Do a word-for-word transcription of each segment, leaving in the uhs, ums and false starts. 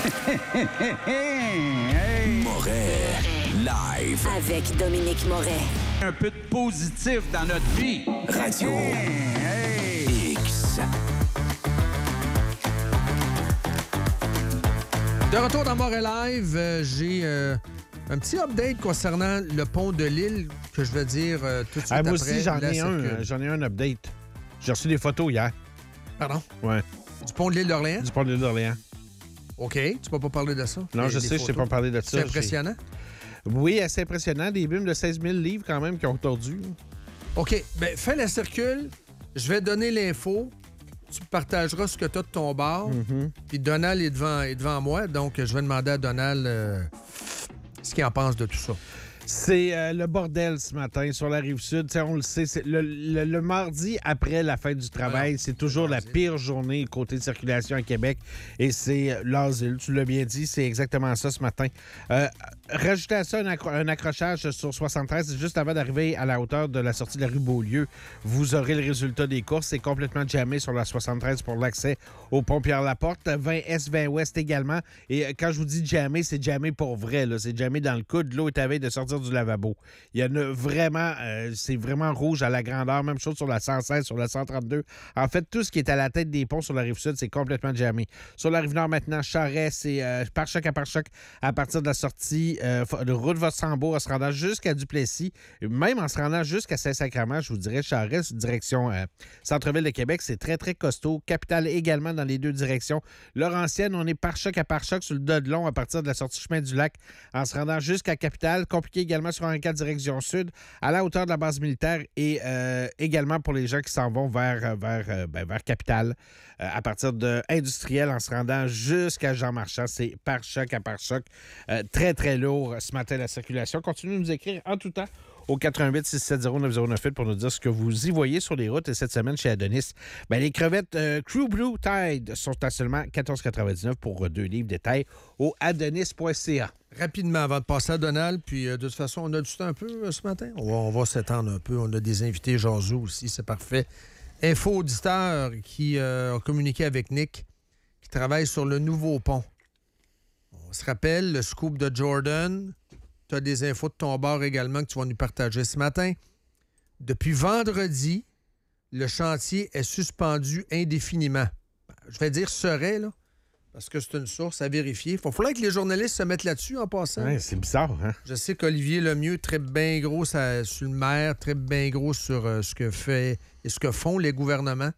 Moret, live. Avec Dominique Moret. Un peu de positif dans notre vie. Radio X. De retour dans Moret Live, euh, j'ai euh, un petit update concernant le pont de l'île que je vais dire euh, tout de suite Ah, moi après. aussi, j'en la ai un. circule. euh, J'en ai un update. J'ai reçu des photos hier. Pardon? Ouais. Du pont de l'île d'Orléans? Du pont de l'île d'Orléans. OK. Tu peux pas parler de ça? Non, Des- je des sais, je t'ai photos. pas parlé de ça. C'est impressionnant? J'ai- Oui, assez impressionnant. Des bimes de seize mille livres quand même qui ont tordu. OK. Ben, fais la circule. Je vais donner l'info. Tu partageras ce que tu as de ton bar. Mm-hmm. Puis Donald est devant, est devant moi. Donc, je vais demander à Donald euh, ce qu'il en pense de tout ça. C'est euh, le bordel ce matin sur la Rive-Sud. T'sais, on le sait, c'est le, le- le mardi après la fin du travail, Alors, c'est toujours la l'asile. pire journée côté de circulation à Québec. Et c'est euh, l'asile, tu l'as bien dit, c'est exactement ça ce matin. Euh, rajoutez à ça un, accro- un accrochage sur soixante-treize juste avant d'arriver à la hauteur de la sortie de la rue Beaulieu. Vous aurez le résultat des courses. C'est complètement jammé sur la soixante-treize pour l'accès au pont Pierre-Laporte. vingt Est, vingt Ouest également. Et euh, quand je vous dis jammé, c'est jammé pour vrai. Là. C'est jammé dans le coude. L'eau est à veille de sortir du lavabo. Il y en a vraiment, euh, c'est vraiment rouge à la grandeur. Même chose sur la cent seize, sur la cent trente-deux. En fait, tout ce qui est à la tête des ponts sur la Rive-Sud, c'est complètement jammé. Sur la Rive-Nord, maintenant, Charest, c'est euh, par choc à par choc à partir de la sortie euh, de route Votre-Sambour en se rendant jusqu'à Duplessis. Même en se rendant jusqu'à Saint-Sacrement, je vous dirais, Charest, direction euh, Centre-Ville de Québec, c'est très, très costaud. Capitale également dans les deux directions. Laurentienne, on est par choc à par choc sur le Dodelon à partir de la sortie chemin du lac en se rendant jusqu'à Capitale. Compliqué également sur Henri quatre direction sud, à la hauteur de la base militaire et euh, également pour les gens qui s'en vont vers, vers, euh, ben, vers Capitale euh, à partir de Industriel en se rendant jusqu'à Jean-Marchand. C'est par choc à par choc. Euh, très, très lourd ce matin la circulation. Continuez de nous écrire en tout temps au quatre un huit six sept zéro neuf zéro neuf huit pour nous dire ce que vous y voyez sur les routes. Et cette semaine, chez Adonis, ben, les crevettes euh, Crew Blue Tide sont à seulement quatorze quatre-vingt-dix-neuf pour deux livres. Détails au adonis point c a. Rapidement, avant de passer à Donald, puis euh, de toute façon, on a du temps un peu euh, ce matin. On va, on va s'étendre un peu. On a des invités jasous aussi, c'est parfait. Info auditeur qui euh, a communiqué avec Nick, qui travaille sur le nouveau pont. On se rappelle, le scoop de Jordan. Tu as des infos de ton bar également que tu vas nous partager ce matin. Depuis vendredi, le chantier est suspendu indéfiniment. Je vais dire serait, là, parce que c'est une source à vérifier. Il faudrait que les journalistes se mettent là-dessus en passant. Ouais, c'est bizarre, hein? Je sais qu'Olivier Lemieux tripe bien gros ça, sur le maire, tripe bien gros sur euh, ce que fait et ce que font les gouvernements.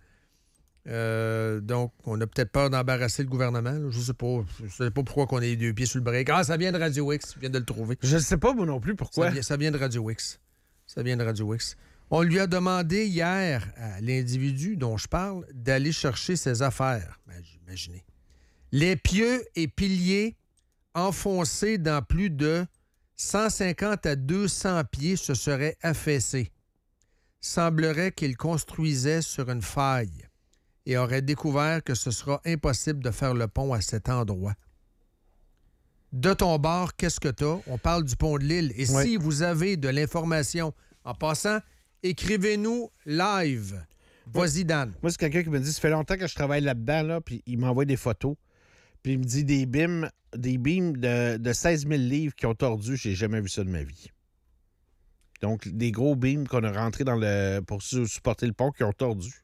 Euh, donc, on a peut-être peur d'embarrasser le gouvernement. Là. Je sais pas. Je sais pas pourquoi on a les deux pieds sur le break. Ah, ça vient de Radio X. Je viens de le trouver. Je ne sais pas, moi non plus, pourquoi. Ça vient, ça vient de Radio X. Ça vient de Radio X. On lui a demandé hier à l'individu dont je parle d'aller chercher ses affaires. Imaginez. Les pieux et piliers enfoncés dans plus de cent cinquante à deux cents pieds se seraient affaissés. Semblerait qu'il construisait sur une faille et aurait découvert que ce sera impossible de faire le pont à cet endroit. De ton bord, qu'est-ce que t'as? On parle du pont de l'île. Et Oui. si vous avez de l'information, en passant, écrivez-nous live. Vas-y, Dan. Moi, c'est quelqu'un qui me dit, ça fait longtemps que je travaille là-dedans, là, puis il m'envoie des photos. Puis il me dit des bimes, des beams de, de seize mille livres qui ont tordu. J'ai jamais vu ça de ma vie. Donc, des gros beams qu'on a rentrés dans le pour su- supporter le pont qui ont tordu.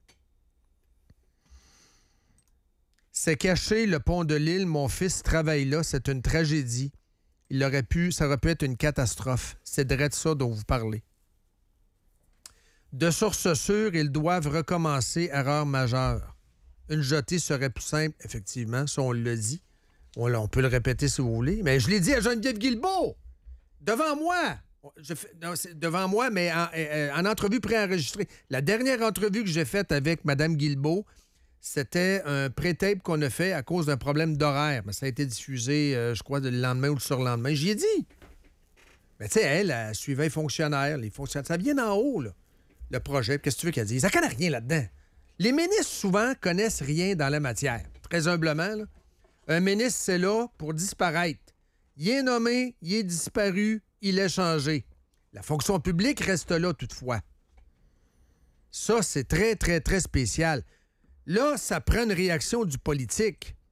C'est caché, le pont de l'île. Mon fils travaille là. C'est une tragédie. Il aurait pu, ça aurait pu être une catastrophe. C'est de ça dont vous parlez. De source sûre, ils doivent recommencer. Erreur majeure. Une jetée serait plus simple, effectivement. Ça, on l'a dit. On, on peut le répéter si vous voulez. Mais je l'ai dit à Geneviève Guilbeault. Devant moi. Je fais, non, c'est devant moi, mais en, en entrevue préenregistrée. La dernière entrevue que j'ai faite avec Mme Guilbeault, c'était un pré-tape qu'on a fait à cause d'un problème d'horaire. Mais ça a été diffusé, euh, je crois, le lendemain ou le surlendemain. J'y ai dit. Mais tu sais, elle, elle suivait les fonctionnaires. Les fonctionnaires, ça vient d'en haut, là, le projet. Qu'est-ce que tu veux qu'elle dise? Ça connaît rien là-dedans. Les ministres, souvent, connaissent rien dans la matière. Très humblement, là. Un ministre, c'est là pour disparaître. Il est nommé, il est disparu, il est changé. La fonction publique reste là, toutefois. Ça, c'est très, très, très spécial. Là, ça prend une réaction du politique.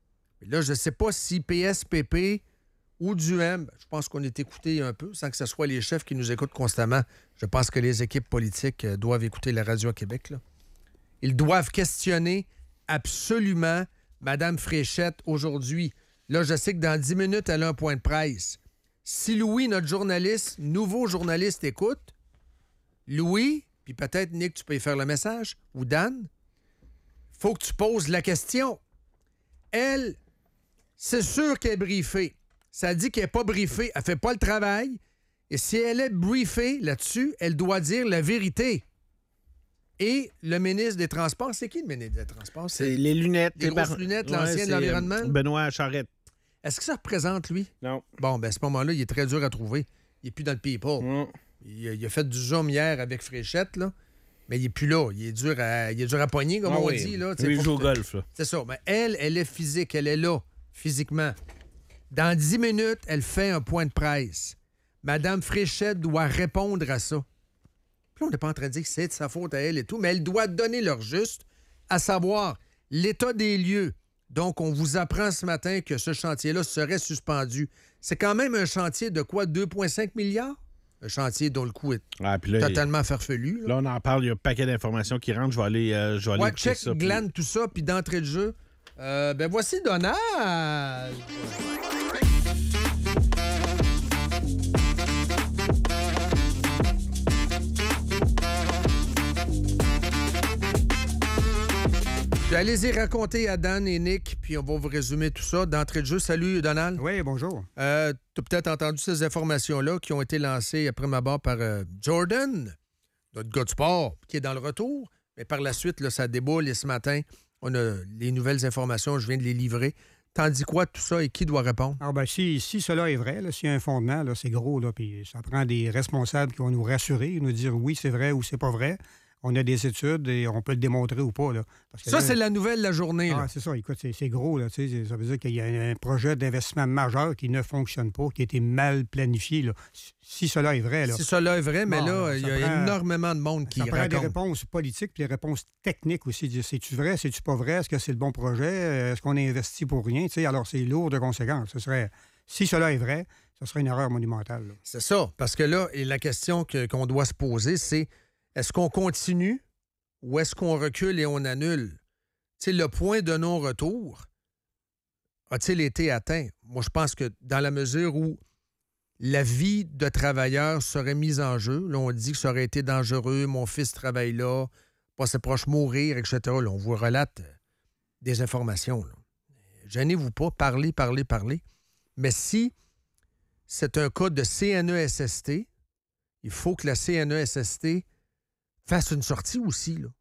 Là, je ne sais pas si P S P P ou du M, je pense qu'on est écouté un peu, sans que ce soit les chefs qui nous écoutent constamment. Je pense que les équipes politiques doivent écouter la radio à Québec, là. Ils doivent questionner absolument Mme Fréchette aujourd'hui. Là, je sais que dans dix minutes, elle a un point de presse. Si Louis, notre journaliste, nouveau journaliste, écoute, Louis, puis peut-être, Nick, tu peux y faire le message, ou Dan, faut que tu poses la question. Elle, c'est sûr qu'elle est briefée. Ça dit qu'elle n'est pas briefée. Elle ne fait pas le travail. Et si elle est briefée là-dessus, elle doit dire la vérité. Et le ministre des Transports, c'est qui le ministre des Transports? C'est, c'est les lunettes. Les grosses bar... lunettes, ouais, l'ancien de l'environnement? Euh, Benoît Charette. Est-ce que ça représente, lui? Non. Bon, ben à ce moment-là, il est très dur à trouver. Il n'est plus dans le people. Mm. Il, il a fait du zoom hier avec Fréchette, là. Mais il n'est plus là. Il est dur à, il est dur à pogner, comme ah on oui. dit. Là. Il joue au golf. Là. C'est ça. Mais elle, elle est physique. Elle est là, physiquement. Dans dix minutes, elle fait un point de presse. Madame Fréchette doit répondre à ça. Puis là, on n'est pas en train de dire que c'est de sa faute à elle et tout, mais elle doit donner leur juste, à savoir l'état des lieux. Donc, on vous apprend ce matin que ce chantier-là serait suspendu. C'est quand même un chantier de quoi? deux virgule cinq milliards? Un chantier dont le coût est ah, là, totalement il... farfelu. Là. là, on en parle, il y a un paquet d'informations qui rentrent. Je vais aller, euh, je vais aller ouais, écouter check, ça. glane puis... tout ça, puis d'entrée de jeu, euh, ben voici Donald! Allez-y raconter à Dan et Nick, puis on va vous résumer tout ça. D'entrée de jeu, salut Donald. Oui, bonjour. Euh, tu as peut-être entendu ces informations-là qui ont été lancées après ma barre par euh, Jordan, notre gars de sport, qui est dans le retour. Mais par la suite, là, ça déboule et ce matin, on a les nouvelles informations, je viens de les livrer. T'en dis quoi de tout ça et qui doit répondre? Ah ben, si, si cela est vrai, là, s'il y a un fondement, là, c'est gros, là, puis ça prend des responsables qui vont nous rassurer, nous dire oui, c'est vrai ou c'est pas vrai. On a des études et on peut le démontrer ou pas. Là. Parce que ça, là, c'est la nouvelle de la journée. Ah, là. c'est ça. Écoute, c'est, c'est gros. Là, ça veut dire qu'il y a un projet d'investissement majeur qui ne fonctionne pas, qui a été mal planifié. Là. Si cela est vrai. Là. Si cela est vrai, mais bon, là, il y a prend, énormément de monde qui ça prend raconte. des réponses politiques puis des réponses techniques aussi. C'est-tu vrai? C'est-tu pas vrai? Est-ce que c'est le bon projet? Est-ce qu'on a investi pour rien? T'sais, alors, c'est lourd de conséquences. Ce serait, si cela est vrai, ce serait une erreur monumentale. Là. C'est ça. Parce que là, et la question que, qu'on doit se poser, c'est est-ce qu'on continue ou est-ce qu'on recule et on annule? Tu sais, le point de non-retour a-t-il été atteint? Moi, je pense que dans la mesure où la vie de travailleur serait mise en jeu, là, on dit que ça aurait été dangereux, mon fils travaille là, pas ses proches mourir, et cetera. Là, on vous relate des informations. Là. Gênez-vous pas, parlez, parlez, parlez. Mais si c'est un cas de C N E S S T, il faut que la C N E S S T fasse une sortie aussi, là.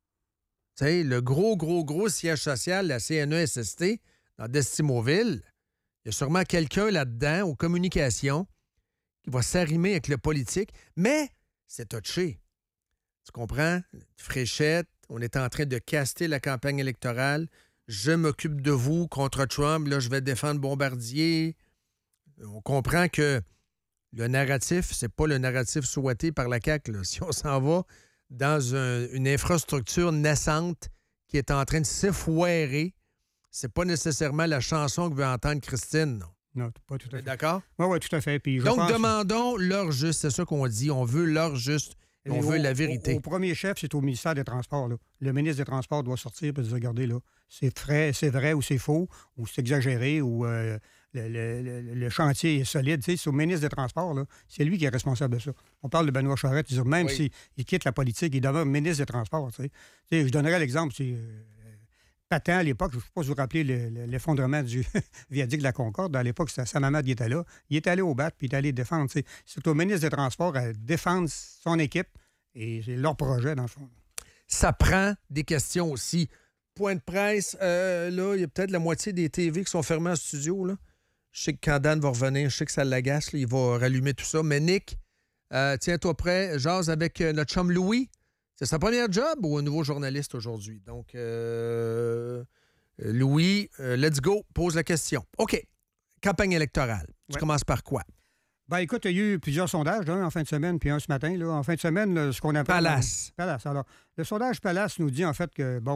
Tu sais, le gros, gros, gros siège social, la C N E S S T, dans Destimoville, il y a sûrement quelqu'un là-dedans, aux communications, qui va s'arrimer avec le politique, mais c'est touché. Tu comprends? Fréchette, on est en train de caster la campagne électorale. Je m'occupe de vous contre Trump, là, je vais défendre Bombardier. On comprend que le narratif, c'est pas le narratif souhaité par la C A Q, là. Si on s'en va dans un, une infrastructure naissante qui est en train de s'effoirer, c'est pas nécessairement la chanson que veut entendre Christine, non. Non, pas tout à fait. D'accord? Oui, oui, tout à fait. Puis je Donc, pense... demandons leur juste. C'est ça qu'on dit. On veut leur juste. Et on au, veut la vérité. Au, au premier chef, c'est au ministère des Transports. Là. Le ministre des Transports doit sortir et dire, regardez, là, c'est vrai, c'est vrai ou c'est faux, ou c'est exagéré, ou euh, le, le, le, le chantier est solide. C'est au ministre des Transports. Là. C'est lui qui est responsable de ça. On parle de Benoît Charette. Dire, même oui. s'il quitte la politique, il demeure ministre des Transports. Tu sais. Je donnerais l'exemple. C'est, euh, Patent, à l'époque, je ne sais pas si vous vous rappelez le, le, l'effondrement du viaduc de la Concorde. À l'époque, c'était Samamad qui était là. Il est allé au bat puis il est allé défendre. T'sais. C'est au ministre des Transports à défendre son équipe et c'est leur projet, dans le fond. Ça prend des questions aussi. Point de presse, euh, là, il y a peut-être la moitié des T V qui sont fermées en studio. Là. Je sais que quand Dan va revenir, je sais que ça l'agace. Là, il va rallumer tout ça. Mais Nick, euh, tiens-toi prêt. Jase avec euh, notre chum Louis. C'est sa première job ou un nouveau journaliste aujourd'hui? Donc, euh, Louis, euh, let's go, pose la question. OK, campagne électorale. Tu ouais. commences par quoi? Ben écoute, il y a eu plusieurs sondages, un en fin de semaine puis un ce matin. Là. En fin de semaine, là, ce qu'on appelle... Palace. Palace. Alors, le sondage Palace nous dit en fait que, bon,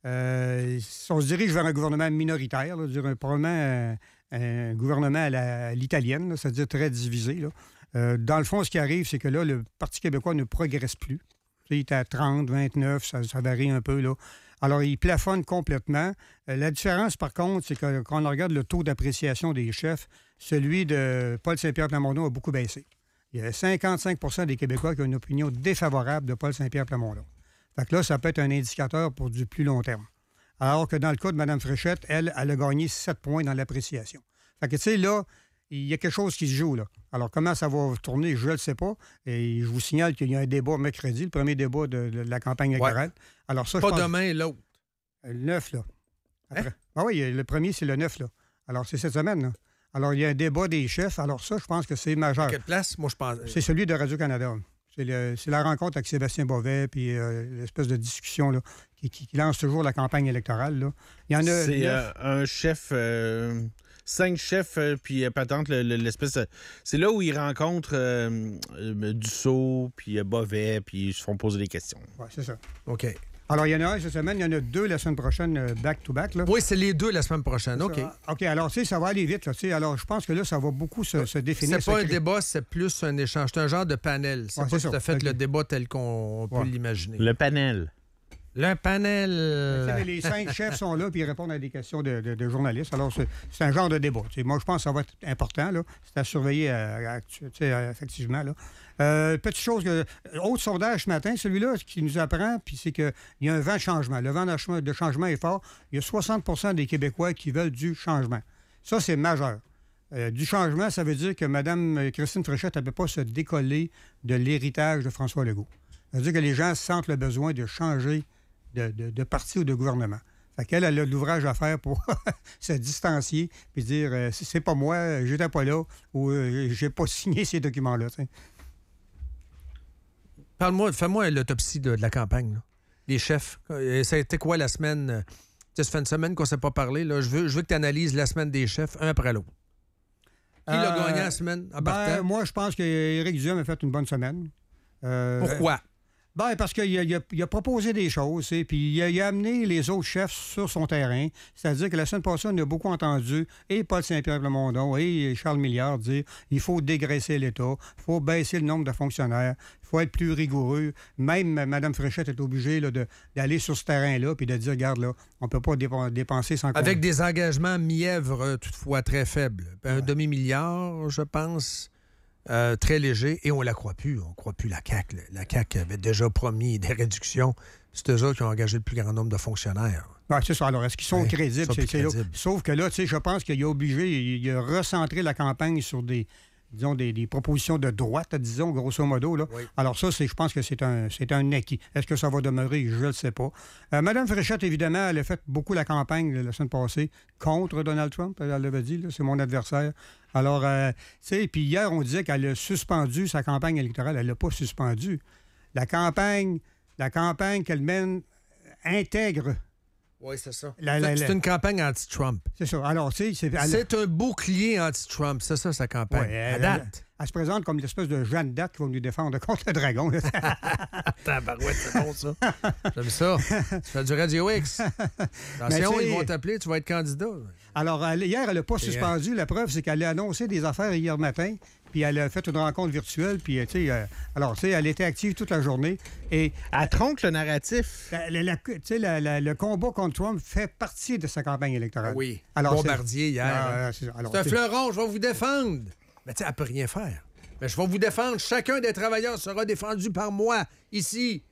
Euh, si on se dirige vers un gouvernement minoritaire, là, dire, probablement un, un gouvernement à, la, à l'italienne, là, c'est-à-dire très divisé. Là. Euh, dans le fond, ce qui arrive, c'est que là, le Parti québécois ne progresse plus. Il est à trente, vingt-neuf, ça, ça varie un peu, là. Alors, il plafonne complètement. Euh, la différence, par contre, c'est que quand on regarde le taux d'appréciation des chefs, celui de Paul Saint-Pierre Plamondon a beaucoup baissé. Il y a cinquante-cinq pour cent des Québécois qui ont une opinion défavorable de Paul Saint-Pierre Plamondon. Fait que là, ça peut être un indicateur pour du plus long terme. Alors que dans le cas de Mme Fréchette, elle, elle a gagné sept points dans l'appréciation. Fait que, tu sais, là, il y a quelque chose qui se joue, là. Alors, comment ça va tourner, je ne le sais pas. Et je vous signale qu'il y a un débat mercredi, le premier débat de, de la campagne électorale. Ouais. Alors, ça, pas je pense... demain, l'autre. Le neuf, là. Après. Hein? Ah oui, le premier, c'est le neuf, là. Alors, c'est cette semaine, là. Alors, il y a un débat des chefs. Alors, ça, je pense que c'est majeur. À quelle place? Moi, je pense... C'est celui de Radio-Canada. C'est, le, c'est la rencontre avec Sébastien Bovet, puis euh, l'espèce de discussion là, qui, qui, qui lance toujours la campagne électorale. Là. Il y en a c'est euh, un chef, euh, cinq chefs, euh, puis euh, patente, le, le, l'espèce de... C'est là où ils rencontrent euh, euh, Dussault, puis euh, Bovet, puis ils se font poser des questions. Oui, c'est ça. OK. Alors, il y en a un cette semaine, il y en a deux la semaine prochaine, euh, back-to-back. Là. Oui, c'est les deux la semaine prochaine. OK. OK, alors, tu sais, ça va aller vite. Là, alors, je pense que là, ça va beaucoup se, se définir. C'est pas un débat, c'est plus un échange. C'est un genre de panel. C'est ouais, pas c'est tout à fait okay. le débat tel qu'on ouais. peut l'imaginer. Le panel. Le panel. Les cinq chefs sont là puis ils répondent à des questions de, de, de journalistes. Alors, c'est, c'est un genre de débat. T'sais, moi, je pense que ça va être important. Là. C'est à surveiller à, à, à, effectivement. Là. Euh, petite chose, que, autre sondage ce matin, celui-là, ce qui nous apprend, puis c'est qu'il y a un vent de changement. Le vent de changement est fort. Il y a soixante pour cent des Québécois qui veulent du changement. Ça, c'est majeur. Euh, du changement, ça veut dire que Mme Christine Fréchette ne peut pas se décoller de l'héritage de François Legault. Ça veut dire que les gens sentent le besoin de changer de, de, de parti ou de gouvernement. Fait qu'elle, elle a de l'ouvrage à faire pour se distancier puis dire euh, c'est pas moi, j'étais pas là ou euh, j'ai pas signé ces documents-là. T'sais. Parle-moi, fais-moi l'autopsie de, de la campagne. Là. Les chefs. Ça a été quoi la semaine? Ça fait une semaine qu'on ne s'est pas parlé. Là. Je veux, je veux que tu analyses la semaine des chefs, un après l'autre. Qui euh, l'a gagné la semaine en ben, partant? Moi, je pense qu'Éric Duhem a fait une bonne semaine. Euh, Pourquoi? Ben, parce qu'il a, il a, il a proposé des choses, puis il a, il a amené les autres chefs sur son terrain. C'est-à-dire que la semaine passée, on a beaucoup entendu, et Paul Saint-Pierre Plamondon, et Charles Milliard dire il faut dégraisser l'État, il faut baisser le nombre de fonctionnaires, il faut être plus rigoureux. Même Mme Fréchette est obligée là, de, d'aller sur ce terrain-là puis de dire regarde, là, on ne peut pas dépenser sans compte. Avec des engagements mièvres, toutefois très faibles. Un ouais. demi-milliard, je pense. Euh, très léger, et on ne la croit plus. On ne croit plus la C A Q. La C A Q avait déjà promis des réductions. C'est eux autres qui ont engagé le plus grand nombre de fonctionnaires. Oui, c'est ça. Alors, est-ce qu'ils sont ouais, crédibles? Sont c'est, c'est crédibles. Sauf que là, tu sais, je pense qu'il a obligé, il, il a recentré la campagne sur des, disons, des, des propositions de droite, disons, grosso modo. Là. Oui. Alors ça, c'est, je pense que c'est un, c'est un acquis. Est-ce que ça va demeurer? Je ne le sais pas. Euh, Mme Fréchette, évidemment, elle a fait beaucoup la campagne la semaine passée contre Donald Trump. Elle l'avait dit, là, c'est mon adversaire. Alors, euh, tu sais, puis hier, on disait qu'elle a suspendu sa campagne électorale. Elle ne l'a pas suspendue. La campagne, la campagne qu'elle mène intègre. Oui, c'est ça. La, la, c'est la... une campagne anti-Trump. C'est ça. Alors, tu sais, c'est... Elle... c'est un bouclier anti-Trump. C'est ça, sa campagne. Ouais, elle, à date. Elle, elle se présente comme l'espèce de Jeanne d'Arc qui va nous défendre contre le dragon. Tabarouette, c'est bon, ça. J'aime ça. Tu fais du Radio X. Attention, ils vont t'appeler, tu vas être candidat. Alors, elle, hier, elle n'a pas c'est suspendu. Hier. La preuve, c'est qu'elle a annoncé des affaires hier matin, puis elle a fait une rencontre virtuelle, puis, tu sais, euh, alors, tu sais, elle était active toute la journée. Et elle tronque le narratif. La, la, la, tu sais, la, la, le combat contre Trump fait partie de sa campagne électorale. Oui. Alors, Bombardier, hier. Ah, hein. c'est, alors, c'est un fleuron, je vais vous défendre. Mais tu sais, elle ne peut rien faire. Mais je vais vous défendre. Chacun des travailleurs sera défendu par moi, ici.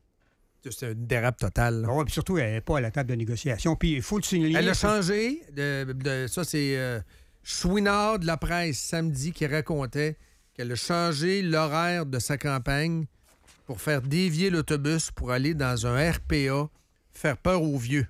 C'est une dérape totale. Oui, puis surtout, elle n'est pas à la table de négociation. Puis il faut le signaler. Elle a changé. De, de, ça, c'est euh, Chouinard de la presse samedi qui racontait qu'elle a changé l'horaire de sa campagne pour faire dévier l'autobus pour aller dans un R P A, faire peur aux vieux.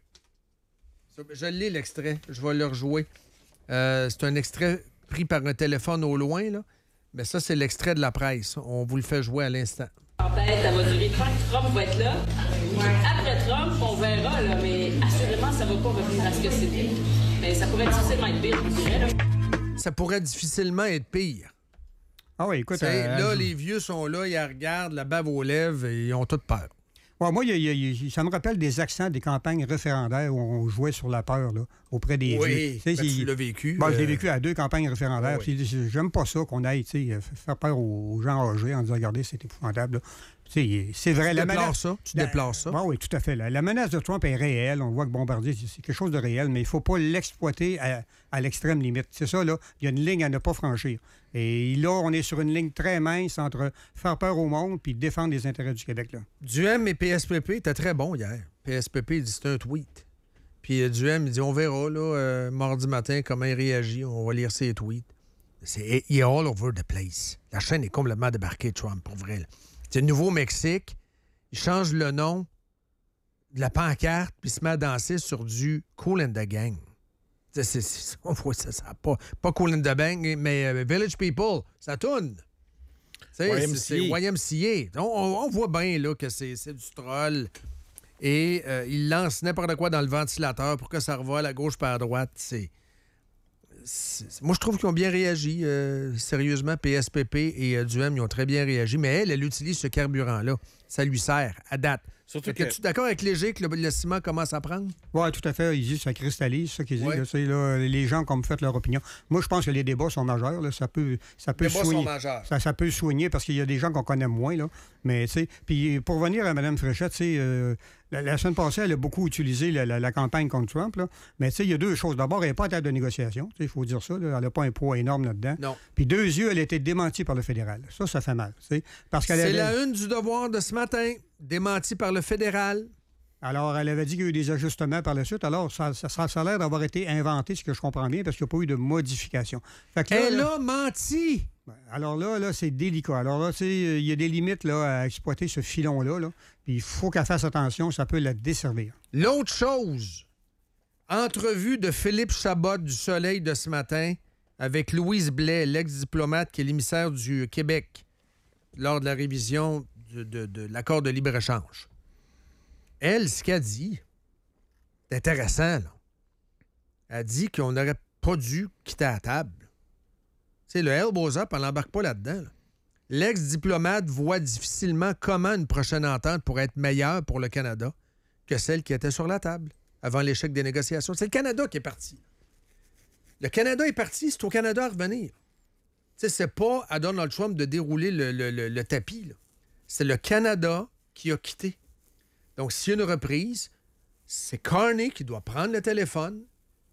Je l'ai, l'extrait. Je vais le rejouer. Euh, c'est un extrait pris par un téléphone au loin, là. Mais ça, c'est l'extrait de la presse. On vous le fait jouer à l'instant. Ça va durer tant que Trump va être là. Après Trump, on verra, là, mais assurément, ça ne va pas revenir à ce que c'était. Mais ça pourrait difficilement être pire, je vous dirais. Là. Ça pourrait difficilement être pire. Ah oui, écoute... Euh, là, euh, les vieux sont là, ils regardent, la bave aux lèvres, et ils ont toute peur. Ouais, moi, il y a- il y a- il y a- ça me rappelle des accents des campagnes référendaires où on jouait sur la peur là, auprès des vieux. Oui, Tu sais, ben, c'est- tu l'as vécu. Bon, je l'ai euh, vécu à deux campagnes référendaires. oui. Puis j'aime pas ça qu'on aille tu sais, faire peur aux aux gens âgés en disant regardez, c'est épouvantable. là. Tu sais, c'est vrai. Tu la déplores menace- ça? Tu la- déplores ça? Ah oui, tout à fait. La, la menace de Trump est réelle. On voit que Bombardier, c'est c'est quelque chose de réel, mais il ne faut pas l'exploiter à, à l'extrême limite. C'est ça, là. Il y a une ligne à ne pas franchir. Et là, on est sur une ligne très mince entre faire peur au monde puis défendre les intérêts du Québec. Là. Duhem et P S P P étaient très bons hier. P S P P, il dit c'est un tweet. Puis euh, Duhem, il dit on verra, là, euh, mardi matin, comment il réagit. On va lire ses tweets. C'est, il est all over the place. La chaîne est complètement débarquée, Trump, pour vrai. là. C'est le Nouveau-Mexique. Il change le nom de la pancarte puis il se met à danser sur du Kool and the Gang. C'est, c'est, c'est, on voit ça, ça pas, pas Kool and the Gang, mais euh, Village People, ça tourne. Tu sais, Y M C A. c'est, c'est Y M C A. On, on- on voit bien là, que c'est, c'est du troll. Et euh, il lance n'importe quoi dans le ventilateur pour que ça revole à gauche par à droite. C'est... c'est- Moi, je trouve qu'ils ont bien réagi. euh, sérieusement, P S P P et euh, Duhem, ils ont très bien réagi. Mais elle, elle utilise ce carburant-là. Ça lui sert à date. Surtout Fait que que- Es-tu d'accord avec Léger que le, le ciment commence à prendre? Oui, tout à fait. Il dit que ça cristallise, c'est ça qu'il dit. Ouais. là, tu sais, là, les gens, comme fait leur opinion. Moi, je pense que les débats sont majeurs. Là. Ça peut, ça peut Les débats sont soigner. majeurs. Ça, ça peut soigner parce qu'il y a des gens qu'on connaît moins. Là. Mais, tu sais, puis pour revenir à Mme Fréchette, tu sais, euh, la, la semaine passée, elle a beaucoup utilisé la, la- la campagne contre Trump. Là. Mais, tu sais, il y a deux choses. D'abord, elle n'est pas à table de négociation. Il faut dire ça. Là. Elle n'a pas un poids énorme là-dedans. Non. Puis, deux yeux, elle a été démentie par le fédéral. Ça, ça fait mal. tu sais, Parce qu'elle C'est avait- la une du devoir de ce matin, démenti par le fédéral. Alors, elle avait dit qu'il y a eu des ajustements par la suite. Alors, ça, ça, ça a l'air d'avoir été inventé, ce que je comprends bien, parce qu'il n'y a pas eu de modification. Fait que là, Elle là- a menti. Ouais. Alors là, là c'est délicat. Alors là, tu sais, il y a des limites là, à exploiter ce filon-là. Là. Puis il faut qu'elle fasse attention, ça peut la desservir. L'autre chose, entrevue de Philippe Chabot du Soleil de ce matin avec Louise Blais, l'ex-diplomate qui est l'émissaire du Québec lors de la révision de, de- de l'accord de libre-échange. Elle, ce qu'elle dit, c'est intéressant, là. Elle dit qu'on n'aurait pas dû quitter la table. Tu sais, le elbows up, elle n'embarque pas là-dedans. là. L'ex-diplomate voit difficilement comment une prochaine entente pourrait être meilleure pour le Canada que celle qui était sur la table avant l'échec des négociations. C'est le Canada qui est parti. Le Canada est parti, c'est au Canada à revenir. Tu sais, c'est pas à Donald Trump de dérouler le, le- le- le tapis, là. C'est le Canada qui a quitté. Donc, s'il y a une reprise, c'est Carney qui doit prendre le téléphone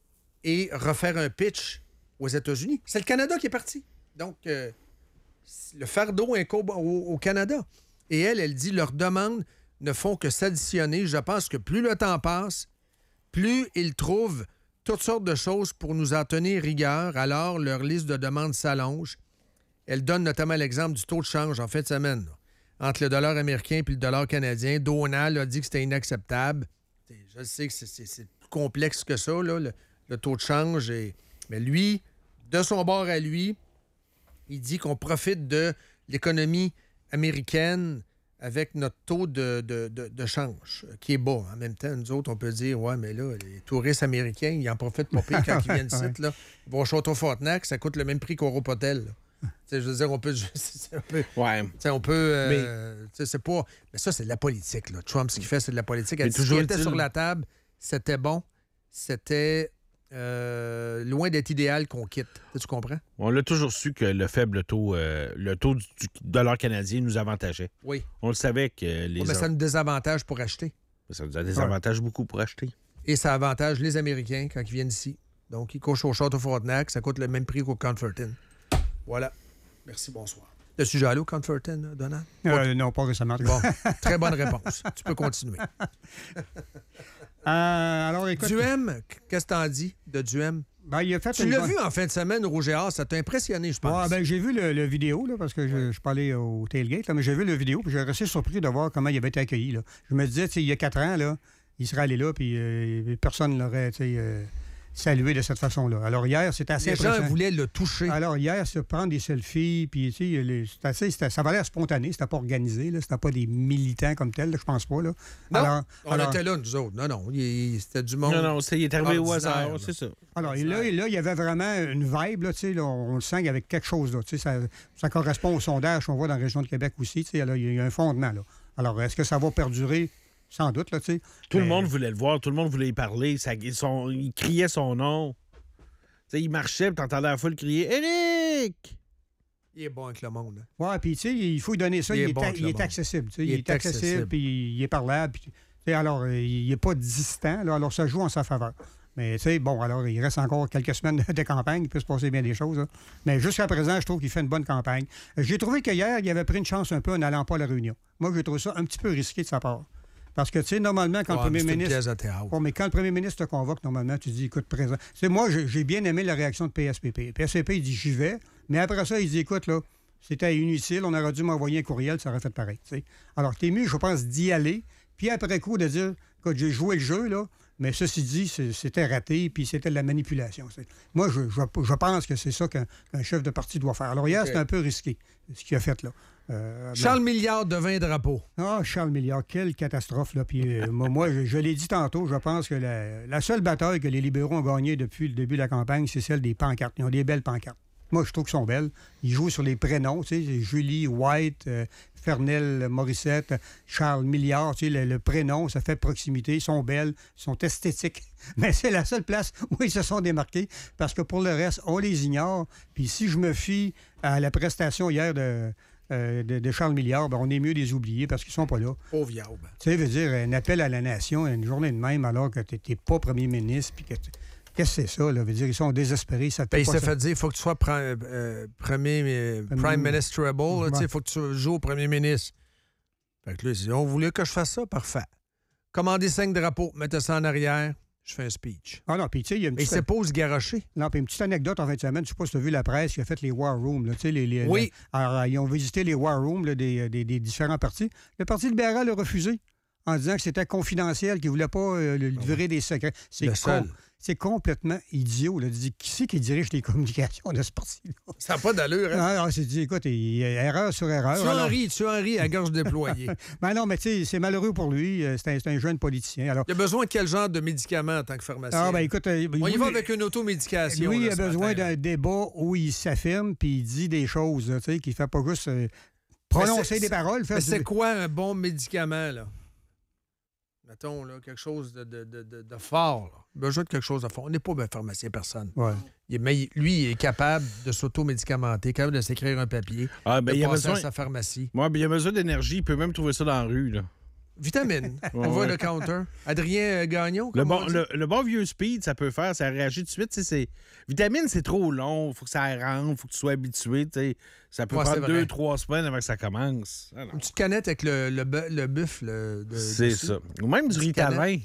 et refaire un pitch aux États-Unis. C'est le Canada qui est parti. Donc, euh, le fardeau incombe au, au Canada. Et elle, elle dit, leurs demandes ne font que s'additionner. Je pense que plus le temps passe, plus ils trouvent toutes sortes de choses pour nous en tenir rigueur. Alors, leur liste de demandes s'allonge. Elle donne notamment l'exemple du taux de change en fin de semaine, là, entre le dollar américain et le dollar canadien. Donald a dit que c'était inacceptable. Je sais que c'est, c'est- c'est plus complexe que ça, là, le, le taux de change. est- Mais lui, de son bord à lui, il dit qu'on profite de l'économie américaine avec notre taux de, de- de- de change, euh, qui est bas. En même temps, nous autres, on peut dire, ouais, mais là, les touristes américains, ils en profitent pas pire quand ils viennent ici, là. Ils vont au Château-Frontenac, ça coûte le même prix qu'au Ropotel, là. Tu sais, je veux dire, on peut... c'est un peu- Ouais. tu sais, on peut... euh, tu sais, c'est pas... Mais ça, c'est de la politique, là. Trump, ce qu'il fait, c'est de la politique. Elle Mais dit, ce qui toujours était est-il- sur la table, c'était bon. C'était euh, loin d'être idéal qu'on quitte. Tu comprends? On l'a toujours su que le faible taux, euh, le taux du, du dollar canadien nous avantageait. Oui. On le savait que les Ouais, mais Or- ça nous désavantage pour acheter. ça nous a des avantages beaucoup pour acheter. Et ça avantage les Américains quand ils viennent ici. Donc, ils couchent au Château-Frontenac, ça coûte le même prix qu'au Conferton. Voilà. Merci, bonsoir. Le sujet allé au Conferton, Donald? Euh, non, pas récemment. Bon, très bonne réponse. Tu peux continuer. Euh, alors, écoute, Duhem, qu'est-ce que t'en dis de Duhem? ben, il a fait Tu une l'as bonne- vu en fin de semaine, Rouge et Or, ça t'a impressionné, je pense. Ouais, ben, j'ai vu le, le vidéo, là, parce que je, je suis pas allé au tailgate, là, mais j'ai vu le vidéo, puis j'ai resté surpris de voir comment il avait été accueilli. Là. Je me disais, tu sais, il y a quatre ans, là, il serait allé là, puis euh, personne ne l'aurait tu sais, euh, salué de cette façon-là. Alors, hier, c'était assez Les gens impressionnant. voulaient le toucher. Alors, hier, se prendre des selfies, puis, tu sais, les- c'était assez- c'était- ça valait spontané, c'était pas organisé, là, c'était pas des militants comme tels, là, je pense pas, là. Non, alors, on alors- était là, nous autres. Non, non, il- il- c'était du monde. Non, non, c'est, il est arrivé au ordinaire, hasard, là. c'est ça. Alors, et là, et là, il y avait vraiment une vibe, là, tu sais, là, on le sent qu'il y avait quelque chose, là, tu sais, ça, ça correspond au sondage qu'on voit dans la région de Québec aussi, tu sais, là, il y a un fondement, là. Alors, est-ce que ça va perdurer? sans doute, là, tu sais. Tout Mais- le monde voulait le voir, tout le monde voulait y parler. Ça, ils, sont- ils criaient son nom. Tu sais, il marchait, puis t'entendais la foule crier « Éric! » Il est bon avec le monde. Hein. Oui, puis tu sais, il faut lui donner ça. Il Il, est est, bon a- avec il le est monde. accessible. tu sais, Il Il, est est accessible, accessible. puis il est parlable. puis, tu sais, alors, euh, il n'est pas distant. Là, alors, ça joue en sa faveur. Mais tu sais, bon, alors, il reste encore quelques semaines de campagne. Il peut se passer bien des choses. Là. Mais jusqu'à présent, je trouve qu'il fait une bonne campagne. Euh, J'ai trouvé qu'hier, il avait pris une chance un peu en n'allant pas à la réunion. Moi, j'ai trouvé ça un petit peu risqué de sa part. Parce que, tu sais, normalement, quand Ouais, le mais premier c'est une ministre... pièce de théâtre. Bon, mais quand le premier ministre te convoque, normalement, tu dis, écoute, présent. Tu sais, moi, j'ai j'ai bien aimé la réaction de P S P P. P S P P, il dit, j'y vais. Mais après ça, il dit, écoute, là, c'était inutile, on aurait dû m'envoyer un courriel, ça aurait fait pareil. tu sais. Alors, t'es mieux, je pense, d'y aller. Puis après coup, de dire, écoute, j'ai joué le jeu, là. Mais ceci dit, c'est- c'était raté, puis c'était de la manipulation. tu sais. Moi, je, je, je pense que c'est ça qu'un qu'un chef de parti doit faire. Alors, hier, OK. c'était un peu risqué, ce qu'il a fait, là. Euh, Charles Milliard de vingt drapeaux. ah, Charles Milliard, quelle catastrophe. Là. Puis, euh, moi, moi, je, je l'ai dit tantôt, je pense que la, la seule bataille que les libéraux ont gagnée depuis le début de la campagne, c'est celle des pancartes. Ils ont des belles pancartes. Moi, je trouve qu'elles sont belles. Ils jouent sur les prénoms, tu sais, Julie White, euh, Fernel Morissette, Charles Milliard, tu sais, le, le prénom, ça fait proximité. Ils sont belles, ils sont esthétiques. Mais c'est la seule place où ils se sont démarqués, parce que pour le reste, on les ignore. Puis si je me fie à la prestation hier de... euh, de, de Charles Milliard, ben, on est mieux de les oublier parce qu'ils sont pas là. Pauvre Yaoub. Tu sais, veut dire, un appel à la nation, une journée de même, alors que tu n'es pas premier ministre, puis que tu- qu'est-ce que c'est ça, là? Veut dire, ils sont désespérés, ça te Ben, fait il pas s'est ça. fait dire il faut que tu sois pre- euh, premier, euh, Premier- prime ministerable. Ouais. Il faut que tu joues au premier ministre. Fait que là, il dit, on voulait que je fasse ça, parfait. Commander cinq drapeaux, mettez ça en arrière, je fais un speech. Ah non, puis tu sais, il y a une Mais il petite... s'est pas se garocher. Non, puis une petite anecdote en fin de semaine, je sais pas si tu as vu la presse qui a fait les War Rooms, là, tu sais, les, les- Oui. les- alors, ils ont visité les War Rooms là, des, des- des différents partis. Le Parti libéral a refusé en disant que c'était confidentiel, qu'il ne voulait pas euh, le- livrer des secrets. C'est Le con- seul. C'est complètement idiot. Là. Dis, qui c'est qui dirige les communications de ce parti-là? Ça n'a pas d'allure, hein? Ah, non, c'est dit, écoute, il y a erreur sur erreur. Tu alors- en ris, tu en ris à gorge déployée. Ben non, mais tu sais, c'est malheureux pour lui. Euh, C'est un, c'est un jeune politicien. Alors, Il a besoin de quel genre de médicament en tant que pharmacien? ah, ben écoute, euh, On y lui- va avec une automédication. Lui, là, il a ce besoin matin, là. d'un débat où il s'affirme puis il dit des choses, là, tu sais, qu'il ne fait pas juste euh, prononcer c'est- des paroles. faire Mais c'est du- quoi un bon médicament, là? Mettons, là, quelque chose de, de, de, de- de fort. Là. Besoin de quelque chose de fort. On n'est pas un pharmacien, personne. Ouais. Il est- mais il- lui, il est capable de s'auto-médicamenter, capable de s'écrire un papier, Ah, ben, de il a passer besoin... à sa pharmacie. Ouais, ben, il a besoin d'énergie. Il peut même trouver ça dans la rue, là. Vitamine. On Ouais, voit ouais. le counter. Adrien euh, Gagnon, Le comme bon, on dit. le, le bon vieux speed, ça peut faire, ça réagit tout de suite. tu sais, C'est... Vitamine, c'est trop long. Faut que ça rentre, faut que tu sois habitué. tu sais. Ça peut Ouais, c'est prendre vrai. deux, trois semaines avant que ça commence. Ah non. Une petite canette avec le, le, bu- le buffle. de- C'est dessus. ça. Ou même du Petite Ritalin.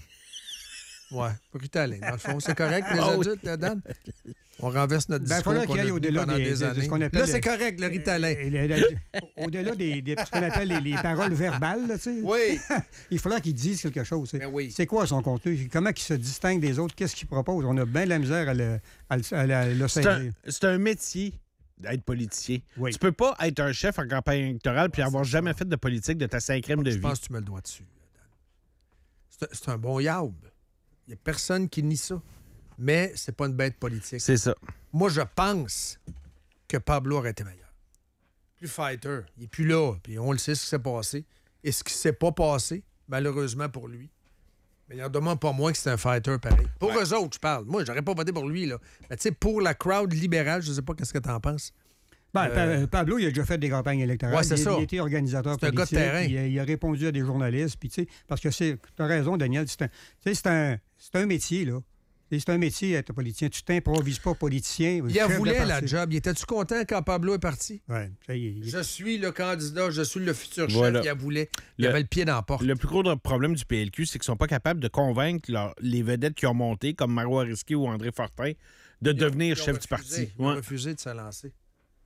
Ouais, Ritalin, dans le fond. C'est correct, les Ah oui. adultes, là-dedans? On renverse notre Ben, discours faudrait qu'on qu'il y a aille tenu au-delà pendant des- des de- de ce années. qu'on appelle Là, le- c'est correct, le Ritalin. Et le- le- Au-delà des, des- ce qu'on appelle les, les paroles verbales, là, tu sais, Oui. il faudra qu'ils disent quelque chose. tu sais. Ben oui. C'est quoi son contenu? Comment il se distingue des autres? Qu'est-ce qu'il propose? On a bien de la misère à le, à le, à le- à le C'est un, saisir. c'est un métier d'être politicien. Oui. Tu peux pas être un chef en campagne électorale puis Ouais, avoir c'est jamais ça. fait de politique de ta cinquième de Je vie. pense que tu me le dois dessus. Dan. C'est un- C'est un bon yaoub. Il n'y a personne qui nie ça. Mais c'est pas une bête politique. C'est ça. Moi, je pense que Pablo aurait été meilleur. Plus fighter. Il n'est plus là. Puis on le sait ce qui s'est passé. Et ce qui s'est pas passé, malheureusement pour lui, mais il en demande pas moins que c'est un fighter pareil. Pour eux autres, je parle. Moi, j'aurais pas voté pour lui, là. Mais tu sais, pour la crowd libérale, je sais pas qu'est-ce que tu en penses. Ben, Euh, Pa- Pablo, il a déjà fait des campagnes électorales. Ouais, c'est il, ça. il a été organisateur C'est un gars de politique. terrain. Il a, il a répondu à des journalistes. Puis, tu sais, parce que c'est. Tu as raison, Daniel. C'est un, tu sais, c'est un, c'est un métier, là. Et c'est un métier, être politicien. Tu t'improvises pas politicien. Il chef de voulait la parti. job. Il était-tu content quand Pablo est parti? Ouais, ça y est, il- Je suis le candidat, je suis le futur chef. Voilà. Il voulait. Il Le- avait le pied dans la porte. Le plus gros problème du P L Q, c'est qu'ils sont pas capables de convaincre leur- les vedettes qui ont monté, comme Marois Risky ou André Fortin, de devenir Ils ont chef du refusé. parti. Ils ont Ouais. refusé de se lancer.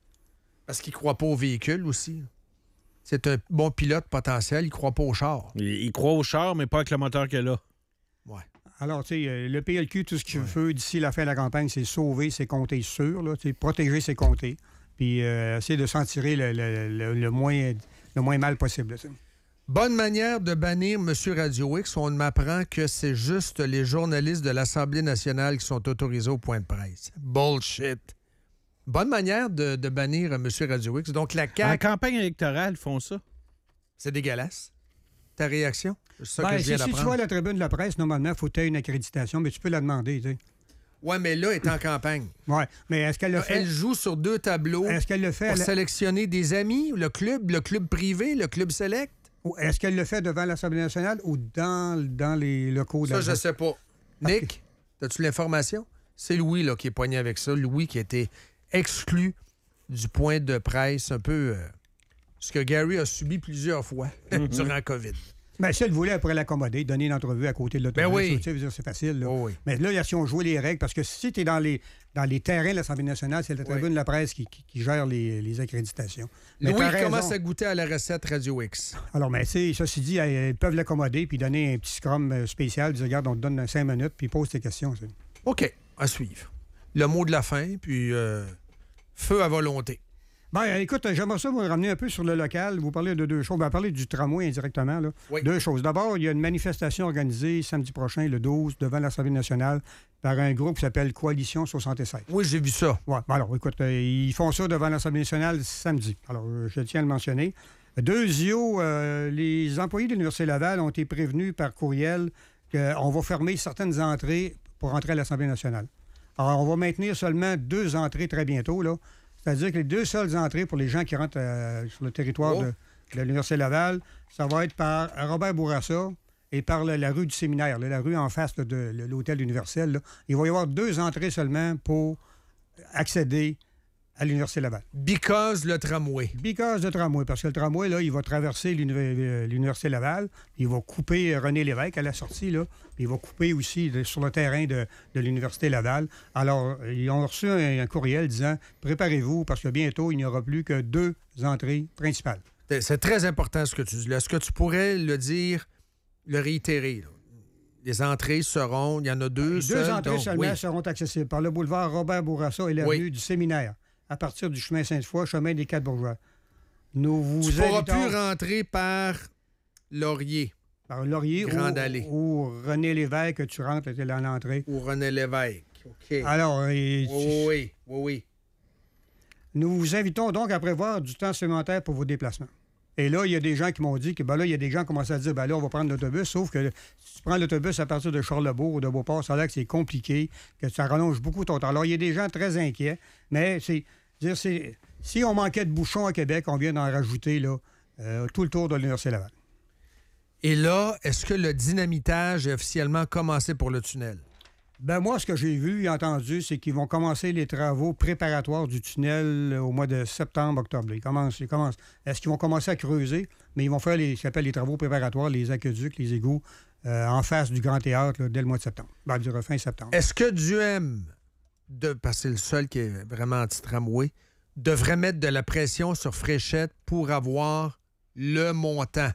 Parce qu'il ne croit pas au véhicule aussi. C'est un bon pilote potentiel, il ne croit pas au char. Ils, ils croient au char, mais pas avec le moteur qu'elle a. Ouais. Alors, tu sais, euh, le P L Q, tout ce qu'il veut d'ici la fin de la campagne, c'est sauver ses comtés sûrs, là, tu sais, protéger ses comtés, puis euh, essayer de s'en tirer le, le- le- le moins, le moins mal possible. là, tu sais. Bonne manière de bannir M. Radio X. On m'apprend que c'est juste les journalistes de l'Assemblée nationale qui sont autorisés au point de presse. Bullshit. Bonne manière de, de bannir M. Radio X. Donc, la En C A Q, campagne électorale, ils font ça. c'est dégueulasse. ta réaction? C'est ça Ben, que je viens si, si tu d'apprendre. vas à la tribune de la presse, normalement, il faut que tu aies une accréditation, mais tu peux la demander, tu sais. Oui, mais là, elle est en campagne. Oui, mais est-ce qu'elle le fait? Elle joue sur deux tableaux Est-ce qu'elle le fait? pour à la- sélectionner des amis, le club, le club privé, le club select. ou Est-ce qu'elle le fait devant l'Assemblée nationale ou dans, dans les locaux de Ça, la je sais pas. Nick, as-tu l'information? C'est Louis là, qui est poigné avec ça. Louis qui a été exclu du point de presse un peu... euh, ce que Gary a subi plusieurs fois durant la COVID. Bien, si elle voulait, elle pourrait l'accommoder, donner une entrevue à côté de l'autobus. Ben oui. Tu sais, je veux dire, c'est facile. Là. Oh oui. Mais là, si on joue les règles, parce que si tu es dans les, dans les terrains de l'Assemblée nationale, c'est la tribune Oui. de la presse qui, qui- qui gère les, les accréditations. Mais Louis t'as raison. commence à goûter à la recette Radio X. Alors, mais tu sais, ceci dit, elles peuvent l'accommoder puis donner un petit scrum euh, spécial. Ils disent, regarde, on te donne cinq minutes, puis pose tes questions. tu sais. OK, à suivre. Le mot de la fin, puis euh, feu à volonté. Ben, écoute, j'aimerais ça vous ramener un peu sur le local. Vous parlez de deux choses. On va parler du tramway indirectement. Là. Oui. Deux choses. D'abord, il y a une manifestation organisée samedi prochain, le douze, devant l'Assemblée nationale, par un groupe qui s'appelle Coalition soixante-seize. Oui, j'ai vu ça. Ouais, ben alors, écoute, euh, ils font ça devant l'Assemblée nationale samedi. Alors, euh, je tiens à le mentionner. Deuxio, euh, les employés de l'Université Laval ont été prévenus par courriel qu'on va fermer certaines entrées pour entrer à l'Assemblée nationale. Alors, on va maintenir seulement deux entrées très bientôt, là. C'est-à-dire que les deux seules entrées pour les gens qui rentrent euh, sur le territoire Oh. de, de l'Université Laval, ça va être par Robert Bourassa et par la, la rue du Séminaire, là, la rue en face là, de, de l'hôtel universel. Là. Il va y avoir deux entrées seulement pour accéder à l'Université Laval. Because le tramway. Because de tramway, parce que le tramway, là, il va traverser l'univer- euh, l'Université Laval, puis il va couper René Lévesque à la sortie, là, puis il va couper aussi de- sur le terrain de, de l'Université Laval. Alors, ils ont reçu un, un courriel disant « Préparez-vous, parce que bientôt, il n'y aura plus que deux entrées principales. C'est- C'est très important ce que tu dis là. Est-ce que tu pourrais le dire, le réitérer? Là? Les entrées seront, il y en a deux Les seules. deux entrées donc, seulement oui. seront accessibles par le boulevard Robert Bourassa et l'avenue Oui. du Séminaire, à partir du chemin Sainte-Foy, chemin des Quatre-Bourgeois. Nous vous Tu ne pourras invitons plus rentrer par Laurier par Laurier Grande ou, Allée. ou René Lévesque, tu rentres, tu es à l'entrée. ou René Lévesque. OK. Alors, euh, Oui, oui, oui, oui. nous vous invitons donc à prévoir du temps supplémentaire pour vos déplacements. Et là, il y a des gens qui m'ont dit que, ben là, il y a des gens qui commencent à dire, ben là, on va prendre l'autobus, sauf que si tu prends l'autobus à partir de Charlebourg ou de Beauport, ça a l'air que c'est compliqué, que ça rallonge beaucoup ton temps. Alors, il y a des gens très inquiets, mais c'est, dire, c'est si on manquait de bouchons à Québec, on vient d'en rajouter, là, euh, tout le tour de l'Université Laval. Et là, est-ce que le dynamitage est officiellement commencé pour le tunnel? Ben moi, ce que j'ai vu et entendu, c'est qu'ils vont commencer les travaux préparatoires du tunnel au mois de septembre, octobre. Ils commencent, ils commencent. Est-ce qu'ils vont commencer à creuser? Mais ils vont faire les, ce qu'on appelle les travaux préparatoires, les aqueducs, les égouts, euh, en face du Grand Théâtre, là, dès le mois de septembre. Ben, du fin septembre. Est-ce que Duhem, de, parce que c'est le seul qui est vraiment anti-tramway, devrait mettre de la pression sur Fréchette pour avoir le montant?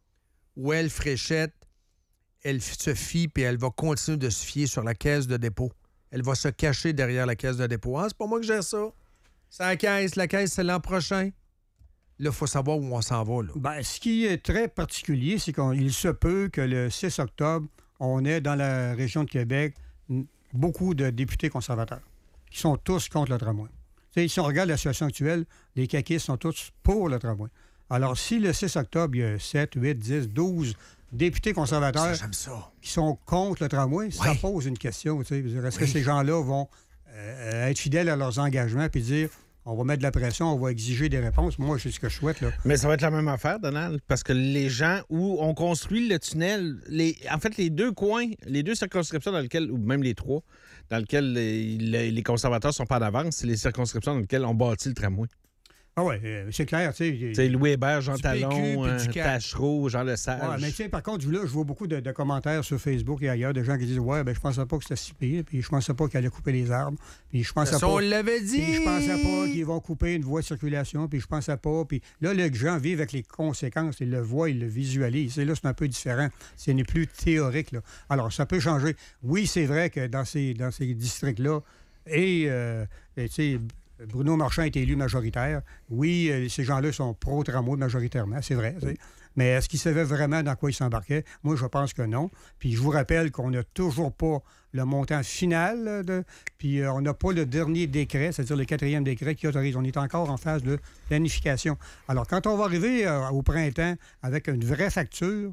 Ou elle, Fréchette, elle se fie puis elle va continuer de se fier sur la caisse de dépôt. Elle va se cacher derrière la caisse de dépôt. Ah, c'est pas moi que gère ça. C'est la caisse. La caisse, c'est l'an prochain. Là, il faut savoir où on s'en va. Là. Ben, ce qui est très particulier, c'est qu'il se peut que le six octobre, on ait dans la région de Québec n- beaucoup de députés conservateurs qui sont tous contre le tramway. Tu sais, si on regarde la situation actuelle, les caquistes sont tous pour le tramway. Alors, si le six octobre, il y a sept, huit, dix, douze députés conservateurs Ça, j'aime ça. qui sont contre le tramway, ça Ouais. pose une question. tu sais. Je veux dire, Est-ce que Oui. ces gens-là vont euh, être fidèles à leurs engagements puis dire on va mettre de la pression, on va exiger des réponses? Moi, c'est ce que je souhaite. Là. Mais ça va être la même affaire, Donald, parce que les gens où on construit le tunnel, les, en fait, les deux coins, les deux circonscriptions dans lesquelles, ou même les trois, dans lesquelles les, les- les conservateurs sont pas en avance, c'est les circonscriptions dans lesquelles on bâtit le tramway. Ah oui, c'est clair. Tu sais. C'est Louis Hébert, Jean Du P Q Talon, puis euh, du C A Q. Tachereau, Jean Lesage. Ouais, mais tu sais, par contre, là, je vois beaucoup de, de commentaires sur Facebook et ailleurs de gens qui disent ouais, ben je pensais pas que c'était si pire, puis je pensais pas qu'ils allaient couper les arbres, puis je pensais Ça, on pas. l'avait dit. Puis je pensais pas qu'ils vont couper une voie de circulation, puis je pensais pas. Puis là, les gens vivent avec les conséquences. Ils le voient, ils le visualisent. Et là, c'est un peu différent. Ce n'est plus théorique. Là. Alors, ça peut changer. Oui, c'est vrai que dans ces, dans ces districts-là, et, euh, et, tu sais, Bruno Marchand est élu majoritaire. Oui, euh, ces gens-là sont pro-tramway majoritairement, c'est vrai. tu sais. Mais est-ce qu'ils savaient vraiment dans quoi ils s'embarquaient? Moi, je pense que non. Puis je vous rappelle qu'on n'a toujours pas le montant final, là, de, puis euh, on n'a pas le dernier décret, c'est-à-dire le quatrième décret qui autorise. On est encore en phase de planification. Alors, quand on va arriver euh, au printemps avec une vraie facture,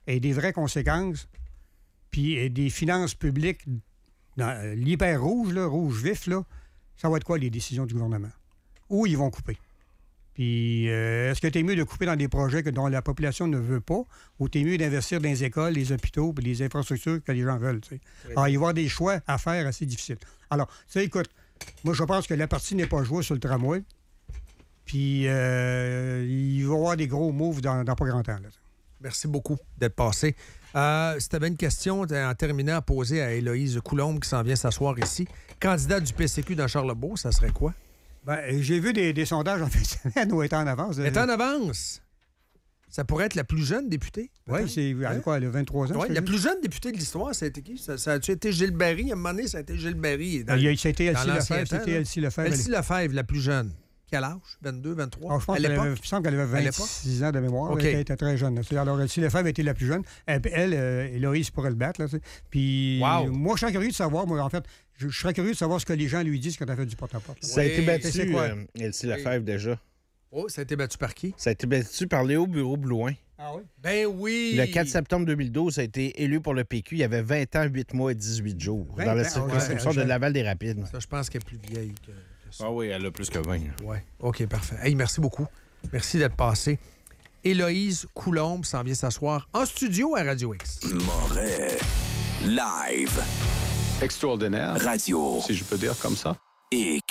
ait des vraies conséquences, puis ait des finances publiques dans euh, l'hyper rouge, là, rouge vif, là, ça va être quoi les décisions du gouvernement? Où ils vont couper? Puis, euh, est-ce que tu es mieux de couper dans des projets que, dont la population ne veut pas, ou tu es mieux d'investir dans les écoles, les hôpitaux, puis les infrastructures que les gens veulent? T'sais? Alors, il va y avoir des choix à faire assez difficiles. Alors, tu sais, écoute, moi, je pense que la partie n'est pas jouée sur le tramway. Puis, euh, il va y avoir des gros moves dans, dans pas grand temps. Là. Merci beaucoup d'être passé. Euh, si tu avais une question en terminant à poser à Héloïse Coulombe qui s'en vient s'asseoir ici, candidate du P C Q dans Charlebourg, ça serait quoi? Ben, j'ai vu des, des sondages en fin de semaine où elle est en avance. Elle est en avance. Ça pourrait être la plus jeune députée. Oui, c'est hein? quoi, elle a vingt-trois ans? Ouais, la plus jeune députée de l'histoire, ça a été qui? Ça, ça a-tu été Gilles Barry? À un moment donné, ça a été Gilles Barry. Dans, il a, ça a été Elsie Lefebvre. C'était Elsie Lefebvre. Elsie Lefebvre, la plus jeune. Quel âge? vingt-deux, vingt-trois? Alors, je pense qu'elle avait, il me semble qu'elle avait vingt-six ans de mémoire. Okay. Elle était très jeune. Là. Alors, Elsie Lefebvre était la plus jeune. Elle, elle euh, Héloïse pourrait le battre. Là, puis, wow. moi, je serais curieux de savoir, moi, en fait, je, je serais curieux de savoir ce que les gens lui disent quand elle fait du porte-à-porte. Ça oui. a été battu, c'est quoi? euh, Elsie Lefebvre, déjà. Oh, ça a été battu par qui? Ça a été battu par Léo Bureau-Blouin. Ah oui? Ben oui! Le quatre septembre deux mille douze, ça a été élu pour le P Q. Il y avait vingt ans, huit mois et dix-huit jours vingt dans la ans, circonscription ouais, de Laval-des-Rapides. Ça, je pense qu'elle est plus vieille que, que ça. Ah oui, elle a plus que vingt. Oui. OK, parfait. Hey, merci beaucoup. Merci d'être passé. Héloïse Coulombe s'en vient s'asseoir en studio à Radio X. Moret. Live. Extraordinaire. Radio. Si je peux dire comme ça. X.